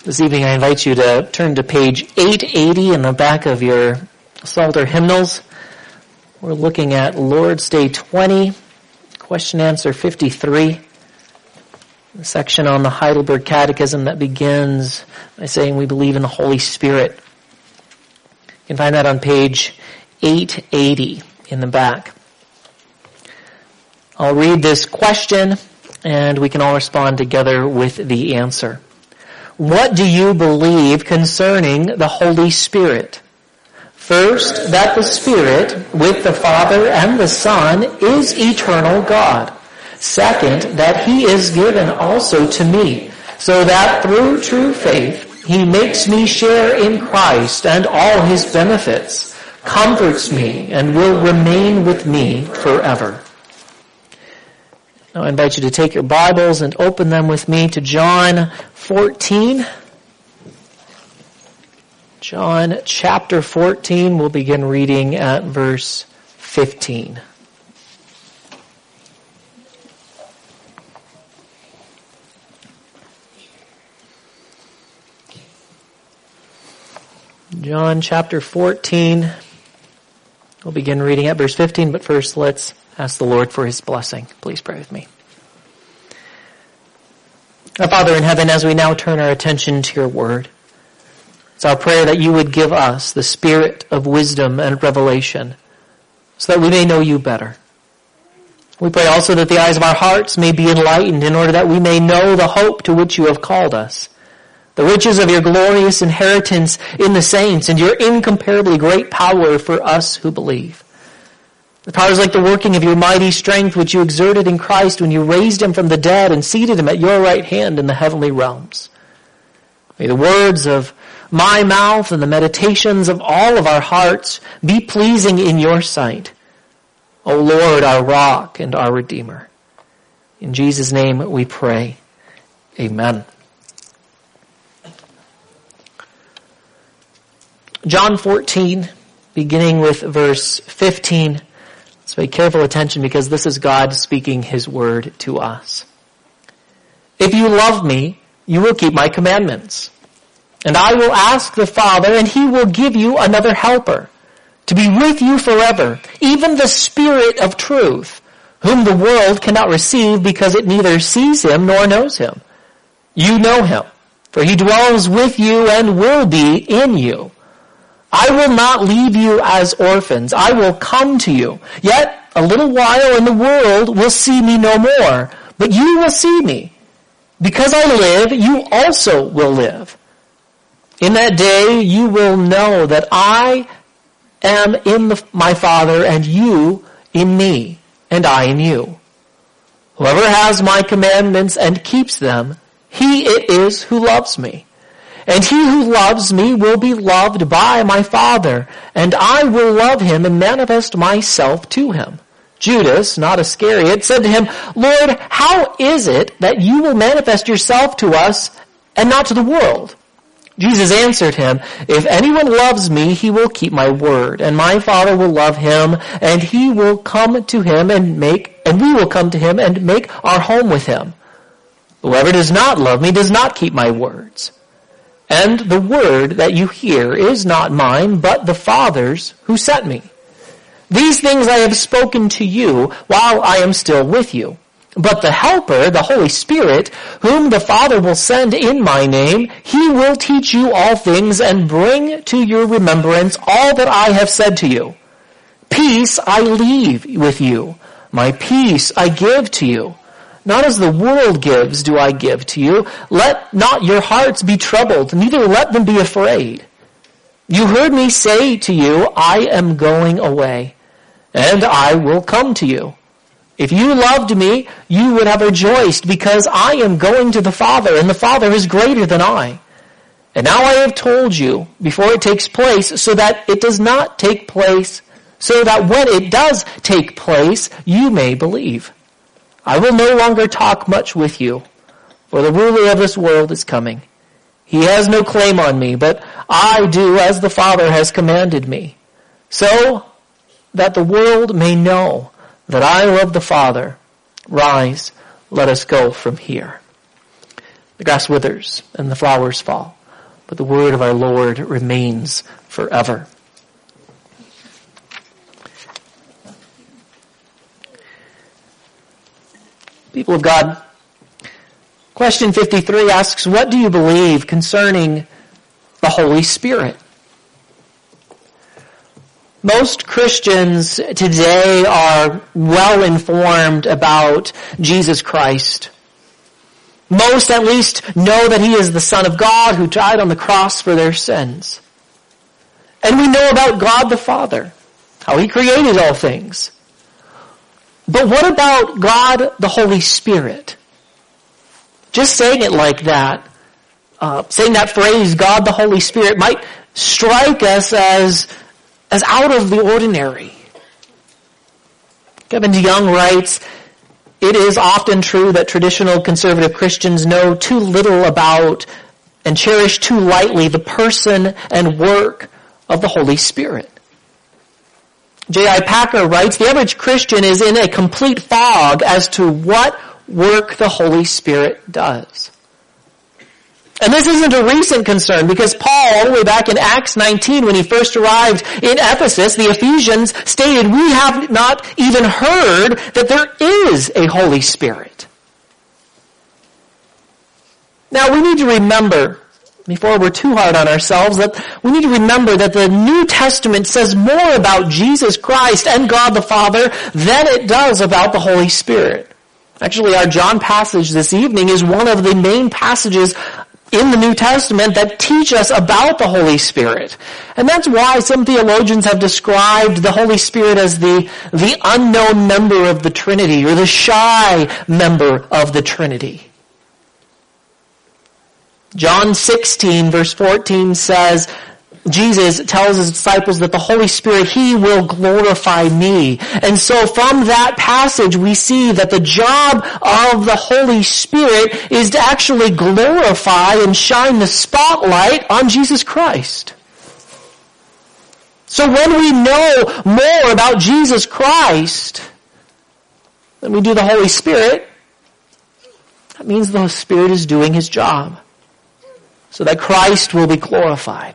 This evening I invite you to turn to page 880 in the back of your Psalter hymnals. We're looking at Lord's Day 20, question answer 53, the section on the Heidelberg Catechism that begins by saying we believe in the Holy Spirit. You can find that on page 880 in the back. I'll read this question and we can all respond together with the answer. What do you believe concerning the Holy Spirit? First, that the Spirit, with the Father and the Son, is eternal God. Second, that He is given also to me, so that through true faith He makes me share in Christ and all His benefits, comforts me, and will remain with me forever. Now I invite you to take your Bibles and open them with me to John 14. John chapter 14, we'll begin reading at verse 15. John chapter 14, we'll begin reading at verse 15, but first let's ask the Lord for His blessing. Please pray with me. Our Father in heaven, as we now turn our attention to your word, it's our prayer that you would give us the spirit of wisdom and revelation so that we may know you better. We pray also that the eyes of our hearts may be enlightened in order that we may know the hope to which you have called us, the riches of your glorious inheritance in the saints, and your incomparably great power for us who believe. The power is like the working of your mighty strength which you exerted in Christ when you raised him from the dead and seated him at your right hand in the heavenly realms. May the words of my mouth and the meditations of all of our hearts be pleasing in your sight, O Lord, our rock and our Redeemer. In Jesus' name we pray. Amen. John 14, beginning with verse 15. Let's pay careful attention because this is God speaking His word to us. If you love me, you will keep my commandments. And I will ask the Father, and He will give you another helper to be with you forever, even the Spirit of truth, whom the world cannot receive because it neither sees Him nor knows Him. You know Him, for He dwells with you and will be in you. I will not leave you as orphans. I will come to you. Yet a little while and the world will see me no more. But you will see me. Because I live, you also will live. In that day you will know that I am in my Father, and you in me, and I in you. Whoever has my commandments and keeps them, he it is who loves me. And he who loves me will be loved by my Father, and I will love him and manifest myself to him. Judas, not Iscariot, said to him, Lord, how is it that you will manifest yourself to us and not to the world? Jesus answered him, if anyone loves me, he will keep my word, and my Father will love him, and he will come to him and we will come to him and make our home with him. Whoever does not love me does not keep my words. And the word that you hear is not mine, but the Father's who sent me. These things I have spoken to you while I am still with you. But the Helper, the Holy Spirit, whom the Father will send in my name, He will teach you all things and bring to your remembrance all that I have said to you. Peace I leave with you. My peace I give to you. Not as the world gives do I give to you. Let not your hearts be troubled, neither let them be afraid. You heard me say to you, I am going away, and I will come to you. If you loved me, you would have rejoiced, because I am going to the Father, and the Father is greater than I. And now I have told you before it takes place, so that it does not take place, so that when it does take place, you may believe. I will no longer talk much with you, for the ruler of this world is coming. He has no claim on me, but I do as the Father has commanded me, so that the world may know that I love the Father. Rise, let us go from here. The grass withers and the flowers fall, but the word of our Lord remains forever. People of God, question 53 asks, what do you believe concerning the Holy Spirit? Most Christians today are well informed about Jesus Christ. Most at least know that He is the Son of God who died on the cross for their sins. And we know about God the Father, how He created all things. But what about God the Holy Spirit? Just saying it like that, saying that phrase, God the Holy Spirit, might strike us as out of the ordinary. Kevin DeYoung writes, it is often true that traditional conservative Christians know too little about and cherish too lightly the person and work of the Holy Spirit. J.I. Packer writes, the average Christian is in a complete fog as to what work the Holy Spirit does. And this isn't a recent concern because Paul, all the way back in Acts 19, when he first arrived in Ephesus, the Ephesians stated, we have not even heard that there is a Holy Spirit. Now we need to remember, before we're too hard on ourselves, that we need to remember that the New Testament says more about Jesus Christ and God the Father than it does about the Holy Spirit. Actually, our John passage this evening is one of the main passages in the New Testament that teach us about the Holy Spirit. And that's why some theologians have described the Holy Spirit as the unknown member of the Trinity, or the shy member of the Trinity. John 16 verse 14 says, Jesus tells his disciples that the Holy Spirit, He will glorify me. And so from that passage we see that the job of the Holy Spirit is to actually glorify and shine the spotlight on Jesus Christ. So when we know more about Jesus Christ than we do the Holy Spirit, that means the Spirit is doing His job so that Christ will be glorified.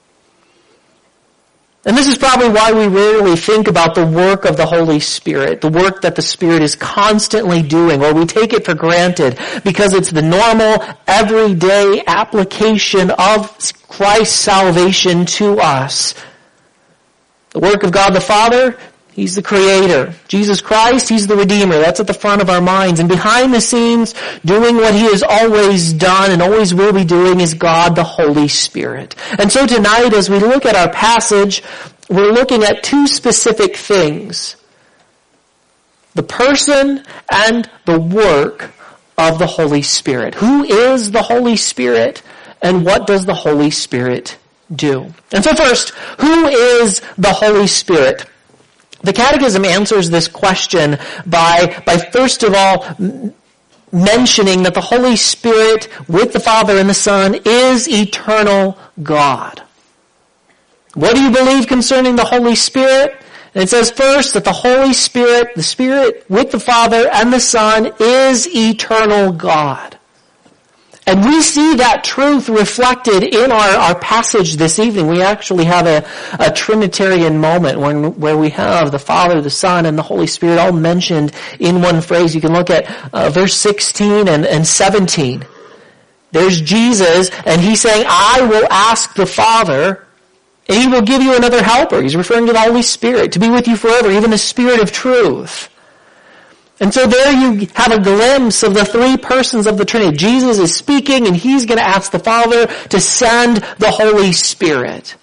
And this is probably why we rarely think about the work of the Holy Spirit, the work that the Spirit is constantly doing, or we take it for granted because it's the normal, everyday application of Christ's salvation to us. The work of God the Father, He's the Creator. Jesus Christ, He's the Redeemer. That's at the front of our minds. And behind the scenes, doing what He has always done and always will be doing is God the Holy Spirit. And so tonight, as we look at our passage, we're looking at two specific things. The person and the work of the Holy Spirit. Who is the Holy Spirit and what does the Holy Spirit do? And so first, who is the Holy Spirit? The Catechism answers this question by first of all mentioning that the Holy Spirit with the Father and the Son is eternal God. What do you believe concerning the Holy Spirit? And it says first that the Holy Spirit, the Spirit with the Father and the Son, is eternal God. And we see that truth reflected in our passage this evening. We actually have a Trinitarian moment where we have the Father, the Son, and the Holy Spirit all mentioned in one phrase. You can look at verse 16 and 17. There's Jesus, and He's saying, I will ask the Father, and He will give you another helper. He's referring to the Holy Spirit, to be with you forever, even the Spirit of truth. And so there you have a glimpse of the three persons of the Trinity. Jesus is speaking and He's going to ask the Father to send the Holy Spirit.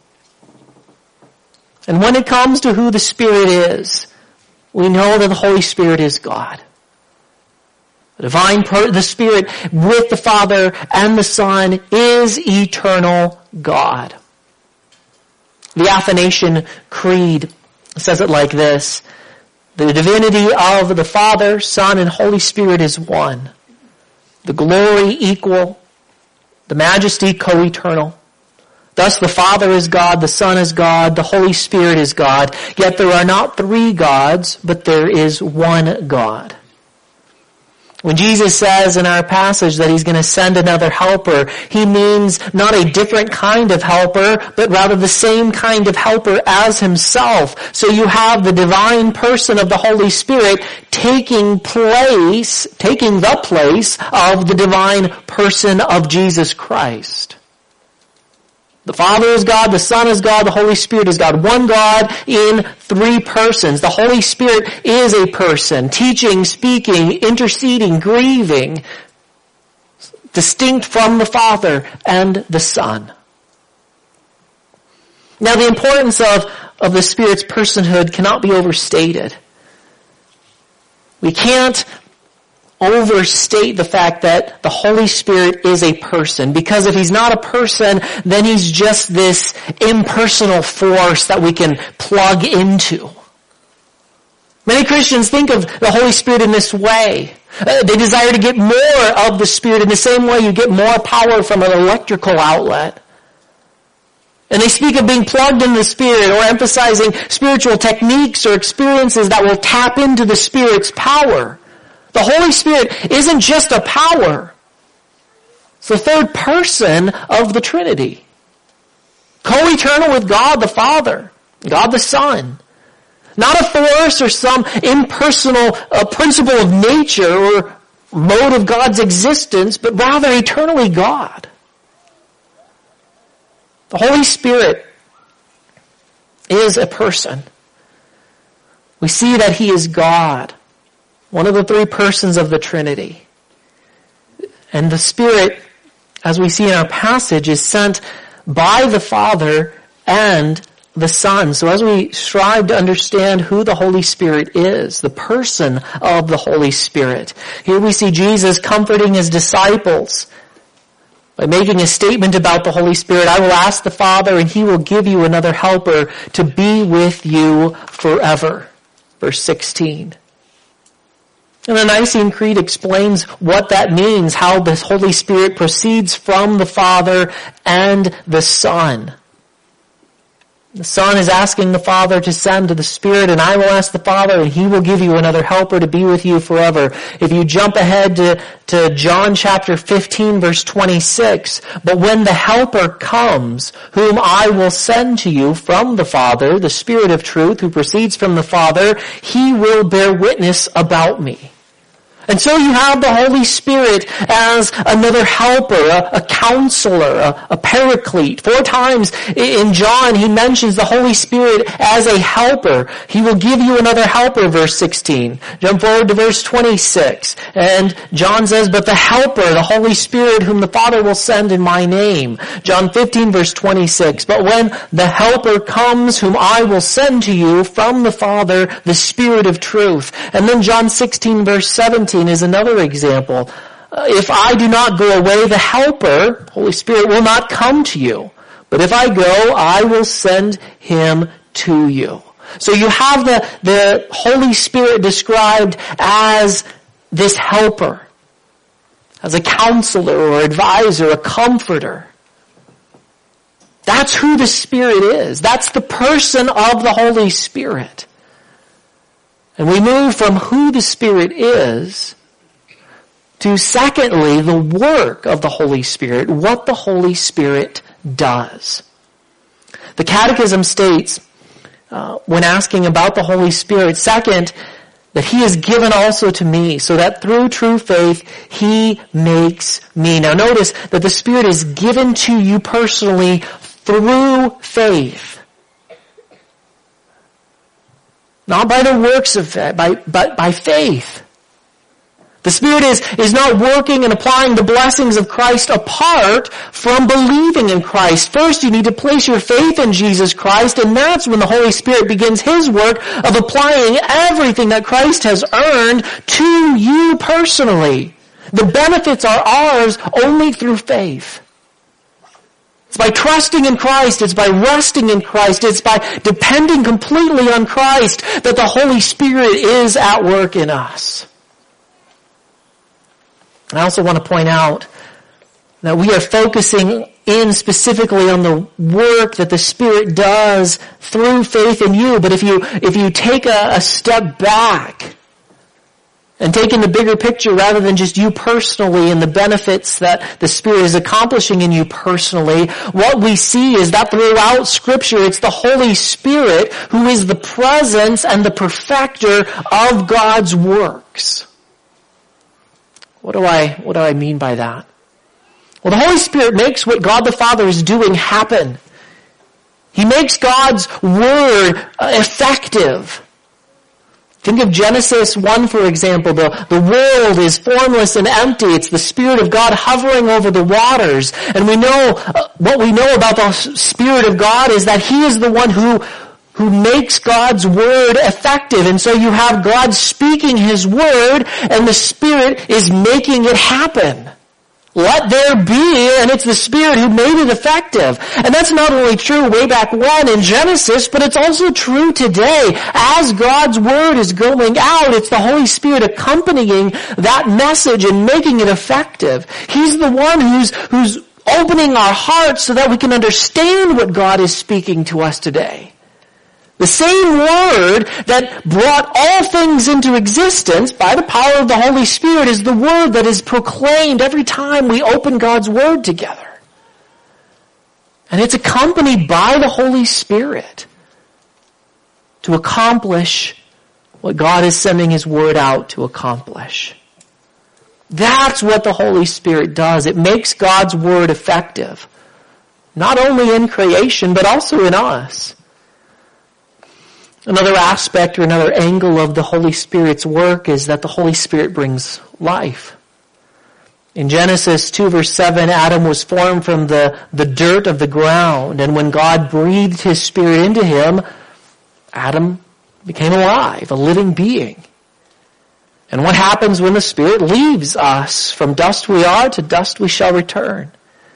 And when it comes to who the Spirit is, we know that the Holy Spirit is God. The Spirit with the Father and the Son is eternal God. The Athanasian Creed says it like this: the divinity of the Father, Son, and Holy Spirit is one. The glory equal, the majesty co-eternal. Thus the Father is God, the Son is God, the Holy Spirit is God. Yet there are not three gods, but there is one God. When Jesus says in our passage that he's going to send another helper, he means not a different kind of helper, but rather the same kind of helper as himself. So you have the divine person of the Holy Spirit taking the place of the divine person of Jesus Christ. The Father is God, the Son is God, the Holy Spirit is God. One God in three persons. The Holy Spirit is a person, teaching, speaking, interceding, grieving, distinct from the Father and the Son. Now the importance of the Spirit's personhood cannot be overstated. We can't overstate the fact that the Holy Spirit is a person, because if he's not a person, then he's just this impersonal force that we can plug into. Many Christians think of the Holy Spirit in this way. They desire to get more of the Spirit in the same way you get more power from an electrical outlet. And they speak of being plugged into the Spirit or emphasizing spiritual techniques or experiences that will tap into the Spirit's power. The Holy Spirit isn't just a power. It's the third person of the Trinity. Co-eternal with God the Father, God the Son. Not a force or some impersonal principle of nature or mode of God's existence, but rather eternally God. The Holy Spirit is a person. We see that he is God, one of the three persons of the Trinity. And the Spirit, as we see in our passage, is sent by the Father and the Son. So as we strive to understand who the Holy Spirit is, the person of the Holy Spirit, here we see Jesus comforting his disciples by making a statement about the Holy Spirit. I will ask the Father and he will give you another helper to be with you forever. Verse 16. And the Nicene Creed explains what that means, how the Holy Spirit proceeds from the Father and the Son. The Son is asking the Father to send to the Spirit, and I will ask the Father, and he will give you another helper to be with you forever. If you jump ahead to John chapter 15, verse 26, but when the helper comes, whom I will send to you from the Father, the Spirit of truth, who proceeds from the Father, he will bear witness about me. And so you have the Holy Spirit as another helper, a counselor, a paraclete. 4 times in John he mentions the Holy Spirit as a helper. He will give you another helper, verse 16. Jump forward to verse 26. And John says, but the helper, the Holy Spirit, whom the Father will send in my name. John 15, verse 26. But when the helper comes, whom I will send to you from the Father, the Spirit of truth. And then John 16, verse 17. Is another example. If I do not go away, the Helper, Holy Spirit, will not come to you. But if I go, I will send him to you. So you have the Holy Spirit described as this helper, as a counselor or advisor, a comforter. That's who the Spirit is. That's the person of the Holy Spirit. And we move from who the Spirit is to, secondly, the work of the Holy Spirit, what the Holy Spirit does. The Catechism states, when asking about the Holy Spirit, second, that he is given also to me, so that through true faith he makes me. Now notice that the Spirit is given to you personally through faith. Not by the works of faith, but by faith. The Spirit is not working and applying the blessings of Christ apart from believing in Christ. First, you need to place your faith in Jesus Christ, and that's when the Holy Spirit begins his work of applying everything that Christ has earned to you personally. The benefits are ours only through faith. It's by trusting in Christ, it's by resting in Christ, it's by depending completely on Christ that the Holy Spirit is at work in us. I also want to point out that we are focusing in specifically on the work that the Spirit does through faith in you. But if you take a step back and taking the bigger picture rather than just you personally and the benefits that the Spirit is accomplishing in you personally, what we see is that throughout Scripture, it's the Holy Spirit who is the presence and the perfecter of God's works. What do I mean by that? Well, the Holy Spirit makes what God the Father is doing happen. He makes God's Word effective. Think of Genesis 1, for example. The world is formless and empty. It's the Spirit of God hovering over the waters. And we know, what we know about the Spirit of God is that He is the one who makes God's Word effective. And so you have God speaking His Word, and the Spirit is making it happen. Let there be, and it's the Spirit who made it effective. And that's not only true way back when in Genesis, but it's also true today. As God's Word is going out, it's the Holy Spirit accompanying that message and making it effective. He's the one who's opening our hearts so that we can understand what God is speaking to us today. The same Word that brought all things into existence by the power of the Holy Spirit is the Word that is proclaimed every time we open God's Word together. And it's accompanied by the Holy Spirit to accomplish what God is sending His Word out to accomplish. That's what the Holy Spirit does. It makes God's Word effective. Not only in creation, but also in us. Another aspect or another angle of the Holy Spirit's work is that the Holy Spirit brings life. In Genesis 2 verse 7, Adam was formed from the dirt of the ground, and when God breathed His Spirit into him, Adam became alive, a living being. And what happens when the Spirit leaves us? From dust we are, to dust we shall return.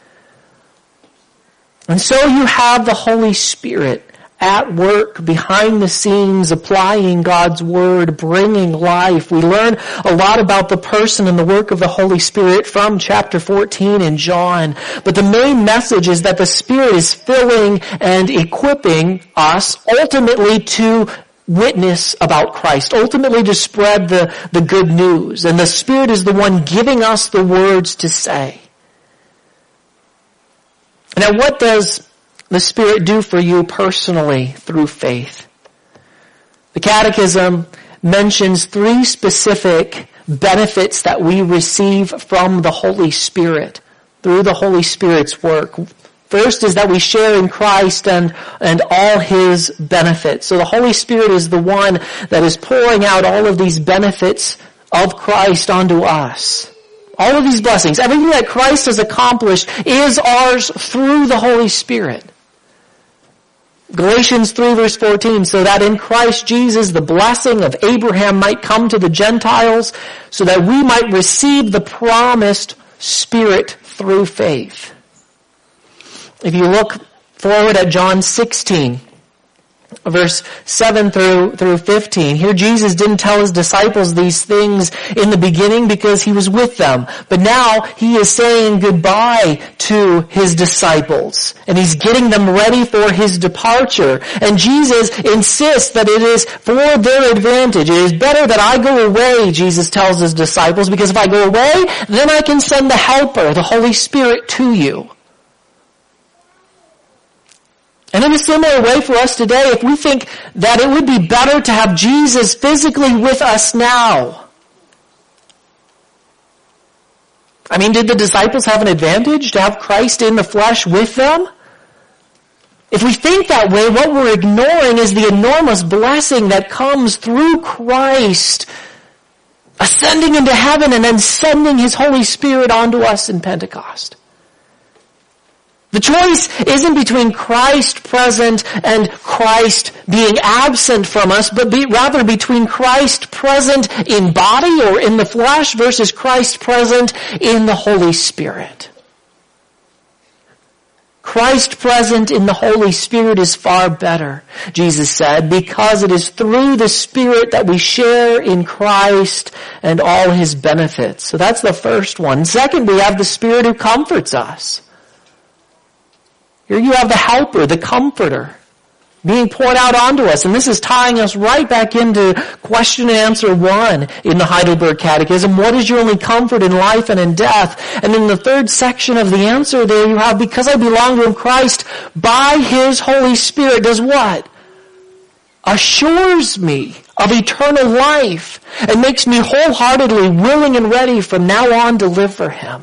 And so you have the Holy Spirit at work, behind the scenes, applying God's Word, bringing life. We learn a lot about the person and the work of the Holy Spirit from chapter 14 in John. But the main message is that the Spirit is filling and equipping us ultimately to witness about Christ, ultimately to spread the good news. And the Spirit is the one giving us the words to say. Now, what does the Spirit do for you personally through faith? The Catechism mentions 3 specific benefits that we receive from the Holy Spirit through the Holy Spirit's work. First is that we share in Christ and all His benefits. So the Holy Spirit is the one that is pouring out all of these benefits of Christ onto us. All of these blessings, everything that Christ has accomplished is ours through the Holy Spirit. Galatians 3 verse 14, so that in Christ Jesus the blessing of Abraham might come to the Gentiles, so that we might receive the promised Spirit through faith. If you look forward at John 16, verse 7 through 15. Here Jesus didn't tell His disciples these things in the beginning because He was with them. But now He is saying goodbye to His disciples. And He's getting them ready for His departure. And Jesus insists that it is for their advantage. It is better that I go away, Jesus tells His disciples, because if I go away, then I can send the Helper, the Holy Spirit, to you. And in a similar way for us today, if we think that it would be better to have Jesus physically with us now. I mean, did the disciples have an advantage to have Christ in the flesh with them? If we think that way, what we're ignoring is the enormous blessing that comes through Christ ascending into heaven and then sending His Holy Spirit onto us in Pentecost. The choice isn't between Christ present and Christ being absent from us, but rather between Christ present in body or in the flesh versus Christ present in the Holy Spirit. Christ present in the Holy Spirit is far better, Jesus said, because it is through the Spirit that we share in Christ and all His benefits. So that's the first one. Second, we have the Spirit who comforts us. Here you have the Helper, the Comforter. being poured out onto us. And this is tying us right back into question and answer 1 in the Heidelberg Catechism. What is your only comfort in life and in death? And in the third section of the answer there you have, because I belong to him, Christ, by his Holy Spirit, does what? Assures me of eternal life and makes me wholeheartedly willing and ready from now on to live for him.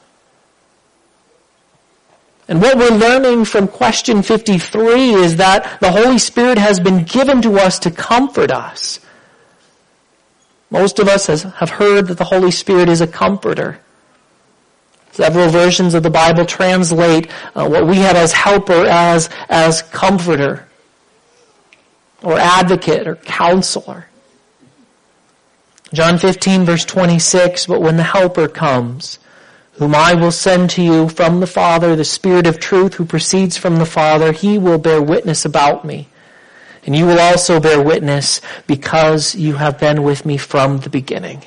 And what we're learning from question 53 is that the Holy Spirit has been given to us to comfort us. Most of us have heard that the Holy Spirit is a comforter. Several versions of the Bible translate what we have as helper as comforter, or advocate, or counselor. John 15 verse 26, but when the helper comes, whom I will send to you from the Father, the Spirit of truth who proceeds from the Father, he will bear witness about me. And you will also bear witness because you have been with me from the beginning.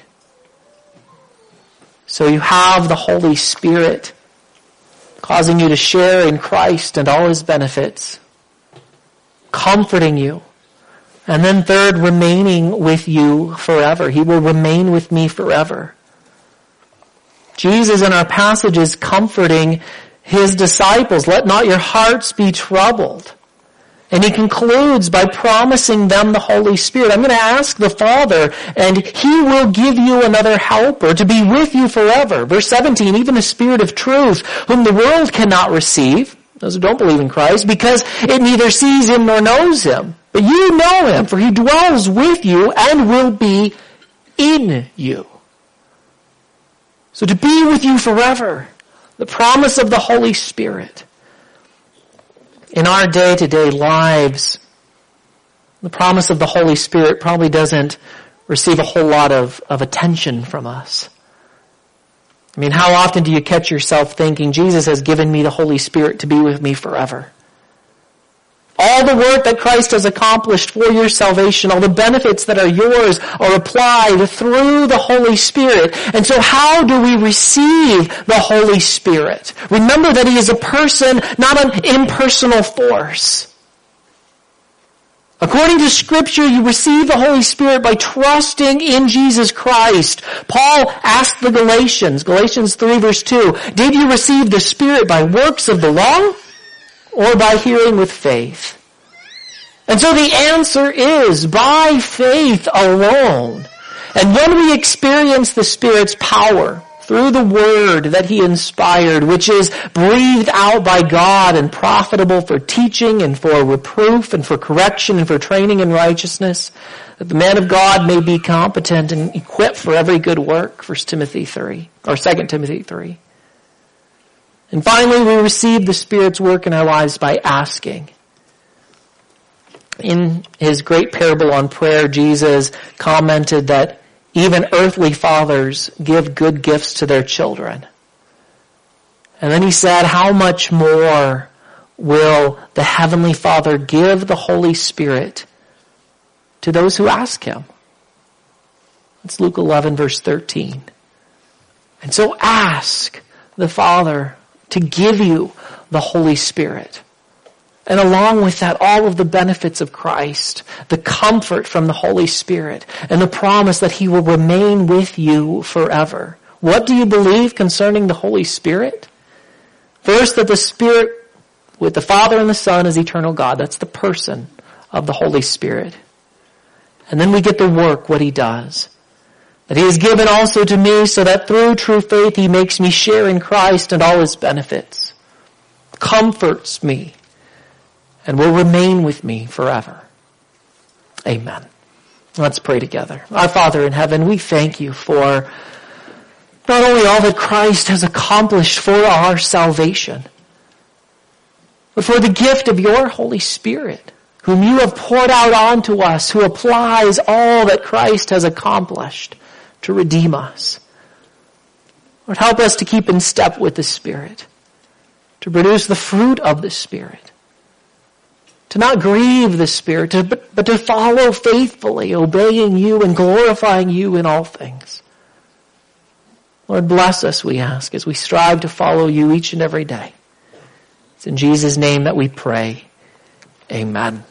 So you have the Holy Spirit causing you to share in Christ and all his benefits, comforting you. And then third, remaining with you forever. He will remain with me forever. Jesus in our passage is comforting his disciples. Let not your hearts be troubled. And he concludes by promising them the Holy Spirit. I'm going to ask the Father, and he will give you another helper to be with you forever. Verse 17, even the Spirit of truth, whom the world cannot receive, those who don't believe in Christ, because it neither sees him nor knows him. But you know him, for he dwells with you and will be in you. So to be with you forever, the promise of the Holy Spirit. In our day-to-day lives, the promise of the Holy Spirit probably doesn't receive a whole lot of attention from us. I mean, how often do you catch yourself thinking, Jesus has given me the Holy Spirit to be with me forever? All the work that Christ has accomplished for your salvation, all the benefits that are yours are applied through the Holy Spirit. And so how do we receive the Holy Spirit? Remember that he is a person, not an impersonal force. According to Scripture, you receive the Holy Spirit by trusting in Jesus Christ. Paul asked the Galatians 3 verse 2, did you receive the Spirit by works of the law or by hearing with faith? And so the answer is by faith alone. And when we experience the Spirit's power through the Word that he inspired, which is breathed out by God and profitable for teaching and for reproof and for correction and for training in righteousness, that the man of God may be competent and equipped for every good work, 1 Timothy 3, or 2 Timothy 3. And finally, we receive the Spirit's work in our lives by asking. In his great parable on prayer, Jesus commented that even earthly fathers give good gifts to their children. And then he said, how much more will the Heavenly Father give the Holy Spirit to those who ask him? That's Luke 11 verse 13. And so ask the Father to give you the Holy Spirit. And along with that, all of the benefits of Christ, the comfort from the Holy Spirit, and the promise that he will remain with you forever. What do you believe concerning the Holy Spirit? First, that the Spirit with the Father and the Son is eternal God. That's the person of the Holy Spirit. And then we get the work, what he does. That he is given also to me so that through true faith he makes me share in Christ and all his benefits. Comforts me and will remain with me forever. Amen. Let's pray together. Our Father in heaven, we thank you for not only all that Christ has accomplished for our salvation, but for the gift of your Holy Spirit, whom you have poured out onto us, who applies all that Christ has accomplished to redeem us. Lord, help us to keep in step with the Spirit, to produce the fruit of the Spirit, to not grieve the Spirit, but to follow faithfully, obeying you and glorifying you in all things. Lord, bless us, we ask, as we strive to follow you each and every day. It's in Jesus' name that we pray. Amen.